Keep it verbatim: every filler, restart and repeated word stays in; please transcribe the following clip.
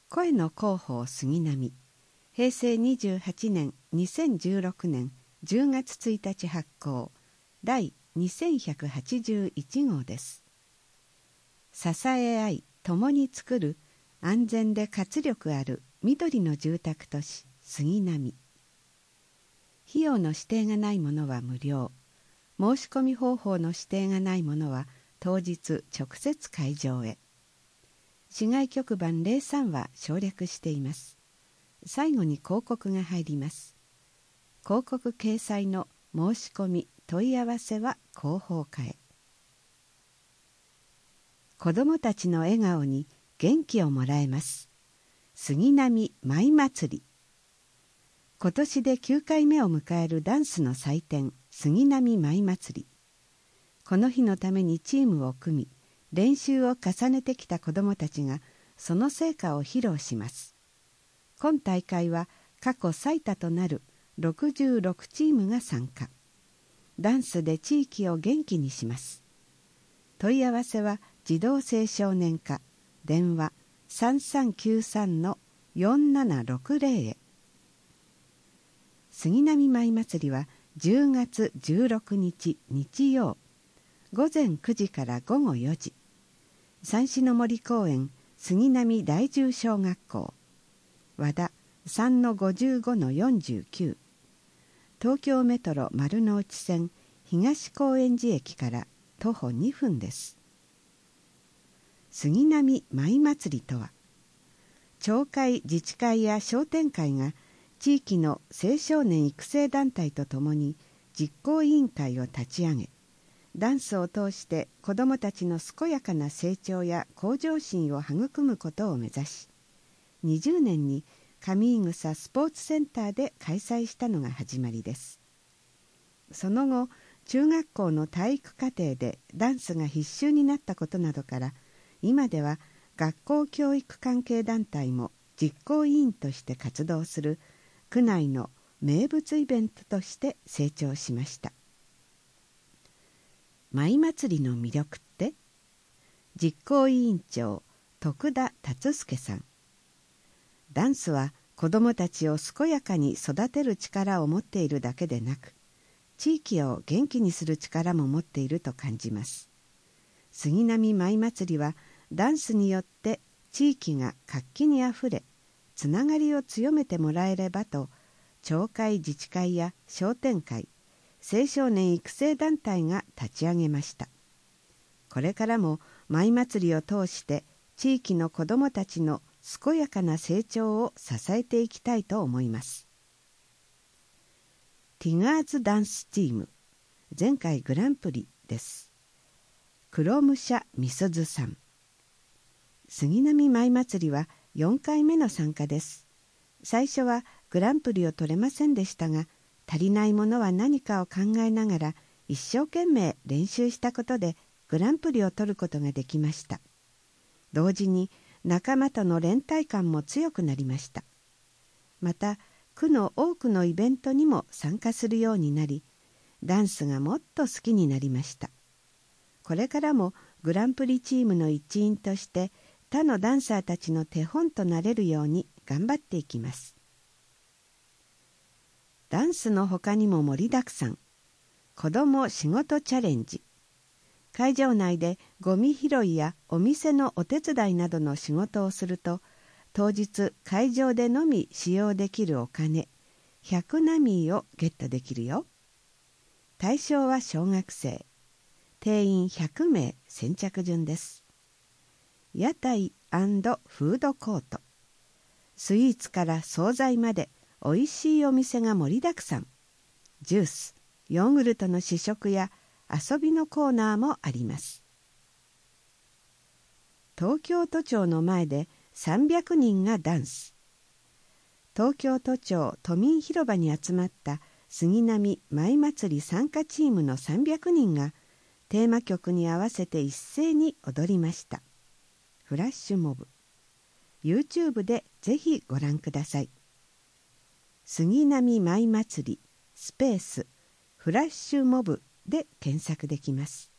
声の広報杉並、平成にじゅうはちねんにせんじゅうろくねんじゅうがつついたち発行第にせんひゃくはちじゅういち号です。支え合い共に作る安全で活力ある緑の住宅都市杉並。費用の指定がないものは無料、申し込み方法の指定がないものは当日直接会場へ。市外局番ゼロさんは省略しています。最後に広告が入ります。広告掲載の申し込み問い合わせは広報課へ。子どもたちの笑顔に元気をもらえます。杉並舞祭り。今年できゅうかいめを迎えるダンスの祭典杉並舞祭り。この日のためにチームを組み、練習を重ねてきた子どもたちがその成果を披露します。今大会は過去最多となるろくじゅうろくチームが参加。ダンスで地域を元気にします。問い合わせは児童青少年課、電話 さんさんきゅうさんのよんななろくゼロ へ。杉並舞祭りはじゅうがつじゅうろくにち日曜、ごぜんくじからごごよじ、山志の森公園杉並第十小学校、和田 さんのごじゅうごのよんじゅうきゅう、東京メトロ丸の内線東高円寺駅から徒歩にふんです。杉並舞祭りとは、町会自治会や商店会が地域の青少年育成団体とともに実行委員会を立ち上げ、ダンスを通して子どもたちの健やかな成長や向上心を育むことを目指し、にじゅうねんに上井草スポーツセンターで開催したのが始まりです。その後、中学校の体育課程でダンスが必修になったことなどから、今では学校教育関係団体も実行委員として活動する区内の名物イベントとして成長しました。舞祭りの魅力って？実行委員長徳田達介さん。ダンスは子どもたちを健やかに育てる力を持っているだけでなく、地域を元気にする力も持っていると感じます。杉並舞祭りはダンスによって地域が活気にあふれ、つながりを強めてもらえればと、町会自治会や商店会、青少年育成団体が立ち上げました。これからも舞祭りを通して地域の子どもたちの健やかな成長を支えていきたいと思います。ティガーズダンスチーム、前回グランプリです。黒武者みすずさん。杉並舞祭りはよんかいめの参加です。最初はグランプリを取れませんでしたが、足りないものは何かを考えながら一生懸命練習したことでグランプリを取ることができました。同時に仲間との連帯感も強くなりました。また、区の多くのイベントにも参加するようになり、ダンスがもっと好きになりました。これからもグランプリチームの一員として他のダンサーたちの手本となれるように頑張っていきます。ダンスの他にも盛りだくさん。子ども仕事チャレンジ。会場内でゴミ拾いやお店のお手伝いなどの仕事をすると、当日会場でのみ使用できるお金ひゃくナミーをゲットできるよ。対象は小学生。定員ひゃくめい先着順です。屋台&フードコート。スイーツから惣菜までおいしいお店が盛りだくさん。ジュース、ヨーグルトの試食や遊びのコーナーもあります。東京都庁の前でさんびゃくにんがダンス。東京都庁都民広場に集まった杉並舞祭り参加チームのさんびゃくにんがテーマ曲に合わせて一斉に踊りました。フラッシュモブ。YouTube でぜひご覧ください。杉並舞祭りスペースフラッシュモブで検索できます。